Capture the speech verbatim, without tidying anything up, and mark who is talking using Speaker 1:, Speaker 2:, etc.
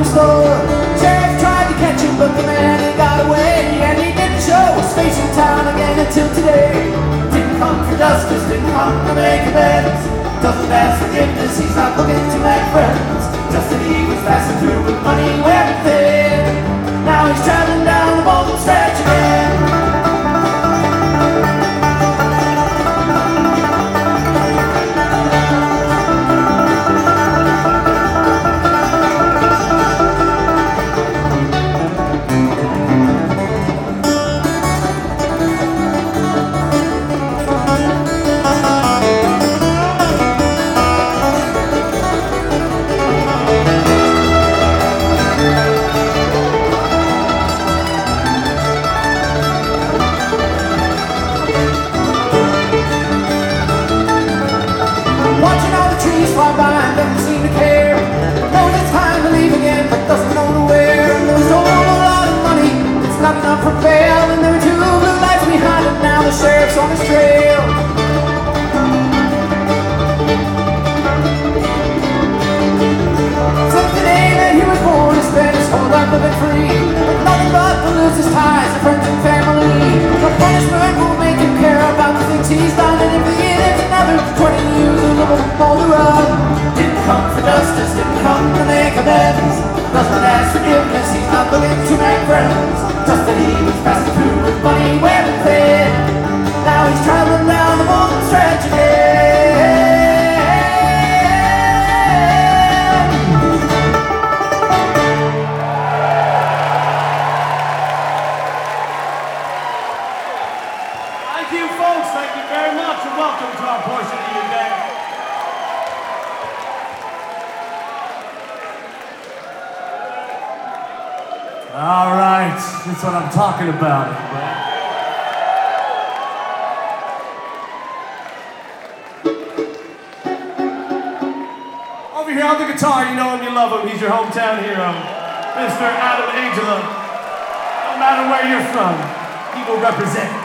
Speaker 1: liquor store. Sheriff tried to catch him, but the man he got away, and he didn't show his face in town again until today. Didn't come for justice, didn't come to make amends. Doesn't ask forgiveness, he's not looking to make friends. Just that he was passing through with money wearing thin. Now he's traveling down the Bolton stretch again. Watching all the trees fly by and doesn't seem to care. Knows it's time to leave again, but doesn't know to where. And there's a whole lot of money, it's not enough for bail. And there were two blue lights behind him, now the sheriff's on his trail. Since the day that he was born, he spent his whole life living free, with nothing but to lose his ties to friends and family. No punishment will make him care about the things he's done, and if he lives another twenty years, Boulder up. Didn't come for justice, didn't come to make amends. Doesn't ask forgiveness, he's not looking to make friends. Just that he was passing through with money wearing thin. Now he's traveling down the Bolton stretch again.
Speaker 2: Thank you, folks. Thank you very much, and welcome to our portion of the event. All right, that's what I'm talking about. Over here on the guitar, you know him, you love him. He's your hometown hero, Mister Adam Angela. No matter where you're from, he will represent.